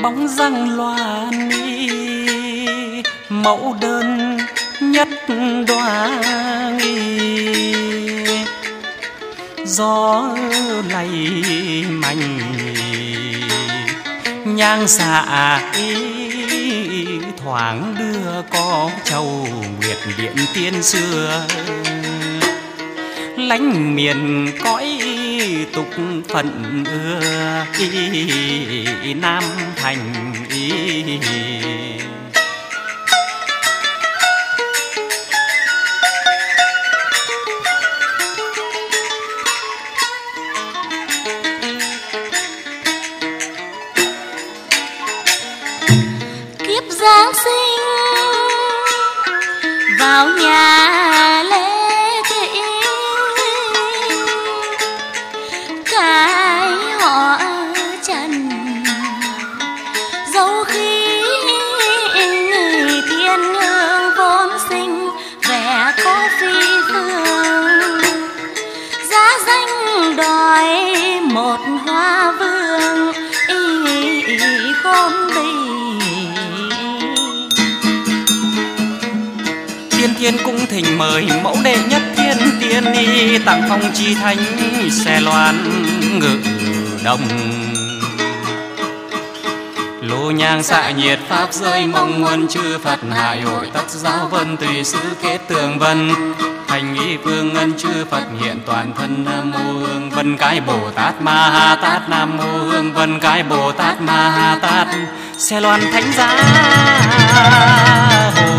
bóng răng loan mẫu đơn nhất đoá gió lay mạnh nhang xạ thoáng đưa có châu nguyệt điện tiên xưa lánh miền cõi tục phận ưa Nam Thành kiếp Giáng sinh vào nhà lễ thị cái họ Trần dấu khí thiên hương vốn sinh vẻ có phi phương giá danh đòi một hoa vương khôn bì tiên thiên cung thỉnh mời mẫu đệ nhất thiên tiên ni tặng phong chi thánh xe loan ngự đồng lô nhang xạ nhiệt pháp rơi mong muôn chư Phật hải hội tất giáo vân tùy sứ kết tường vân thành ý vương ân chư Phật hiện toàn thân nam mô hương vân cái Bồ Tát Ma Ha Tát nam mô hương vân cái Bồ Tát Ma Ha Tát xe loan thánh giá